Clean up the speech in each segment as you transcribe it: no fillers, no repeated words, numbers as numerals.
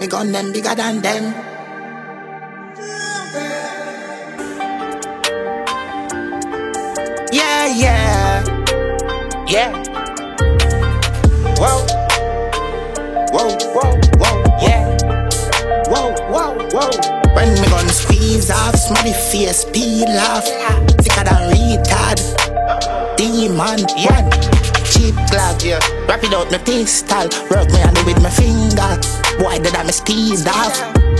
Me gun them bigger than them. Yeah, yeah, yeah. Whoa, whoa, whoa, whoa, yeah. Whoa, whoa, whoa. When me gun squeeze off, smelly face peel off. Thicker than retard. Demon, yeah. Cheap glove, yeah. Wrap it out my pistol. Work me and do with my finger. Boy, did I me squeezed off.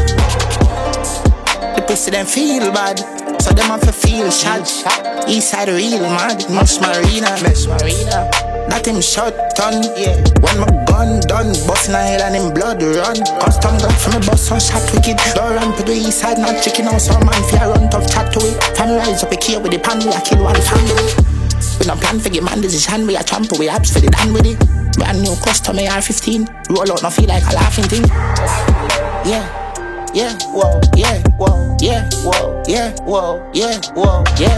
The pussy them feel bad, so them have to feel shot. Eastside real mad, Mesh Marina. That him shot ton, yeah. When my gun done, bustin' a head and him blood run. Custom Glock from me bust on shot wicked. Don't run to the east side, not chicken out some man fi a run tough chat to it. Family rise up a key with the pan, we a kill one family. We don't plan for get man decision, we a trample, we abs for the done with it. Brand new custom AR-15, roll out no feel like a laughing thing. Yeah, yeah, whoa, yeah, whoa, yeah, whoa, yeah, whoa, yeah, whoa, yeah.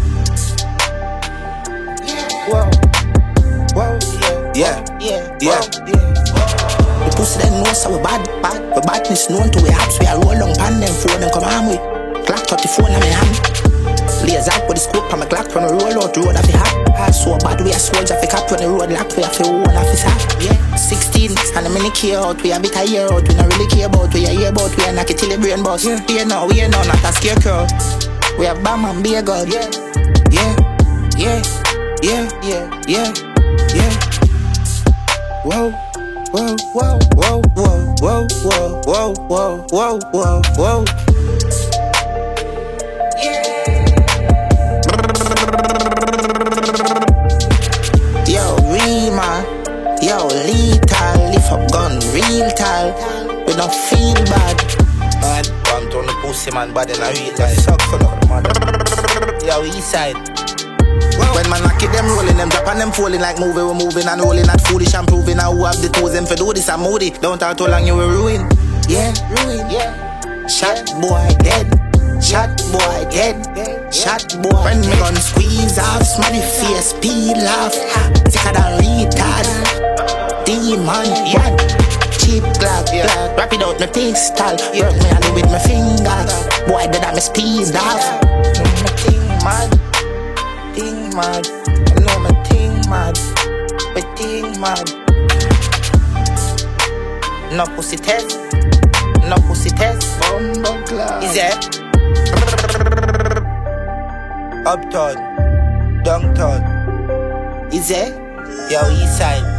Whoa. Whoa, yeah, yeah, yeah, yeah. The pussy them know so we bad. We badness known to we apps. We a roll long pan them phone them come on with Glock 34 in my hand. Lays out with the scope on my Glock when we roll out road off the hat. So bad we a soldier fi cap when the road lock. We have to own off his hat. Yeah, 16 and a mini key out. We a bit a year out. We not really care about. We a hear about. We a knock it till the brain bust. Yeah, we know not a scarecrow. We a bam and be a god. Yeah, yeah, yeah, yeah, yeah, yeah. Yeah. Whoa, whoa, whoa, whoa, whoa, whoa, whoa, whoa, whoa, whoa, whoa. Yo, Rima, yo, lethal, lift up gun, real tall. We don't feel bad. Man, come to the pussy man, but then I real that suck for the man. Yo, east side. When man knock it, them rolling, them drop and them falling like movie. We're moving and rolling, not foolish and proving. Now who have the tools them for do this, I'm moody. Don't talk too long, you will ruin. Yeah, ruin, yeah. Shot boy dead. Shot boy dead. Shot boy. When me gun squeeze off, smelly face peel off. Thicker than retard. Demon, yeah. Cheap glove, yeah. Wrap it out my pistol. Work me and do with my finger. Boy, did I me squeezed off. My thing mad. Thing mad, I know my thing mad, my thing mad. No pussy test, no pussy test. Bumbleclaw. Is it? Uptown, downtown. Is it? Yo, east side.